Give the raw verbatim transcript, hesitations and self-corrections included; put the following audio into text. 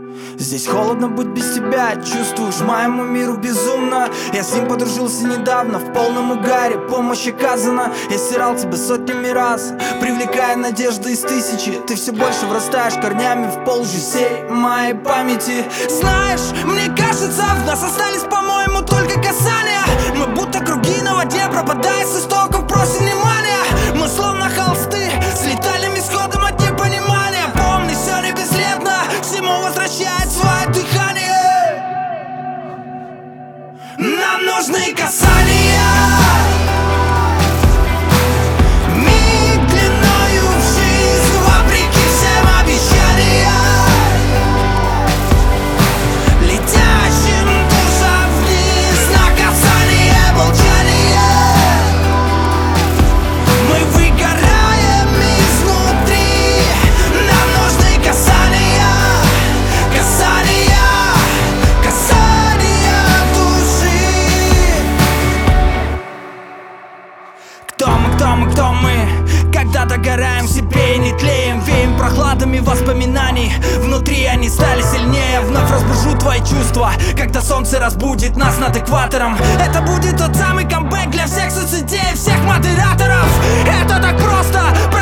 Здесь холодно быть без тебя, чувствуешь, моему миру безумно. Я с ним подружился недавно, в полном угаре, помощь оказана. Я стирал тебя сотнями раз, привлекая надежды из тысячи. Ты все больше врастаешь корнями в пол всей моей памяти. Знаешь, мне кажется, в нас остались, по-моему, только касания. Мы будто круги на воде, пропадая с истоков, просим внимания. Мы словно холсты с летальным исходом от непонимания. Помни, все не бесследно, всему возвращает свое дыхание. Нам нужны касания, миг длиною в жизнь, вопреки всем обещаниям, летящим душам вниз на касание молчания. Мы выгораем изнутри, нам нужны касания, касания, касания души. Кто мы, кто мы, кто мы? Когда догораем в себе и не тлеем, веем прохладами воспоминаний. Внутри они стали сильнее, вновь разбужу твои чувства, когда солнце разбудит нас над экватором. Это будет тот самый камбэк для всех соцсетей, всех модераторов. Это так просто.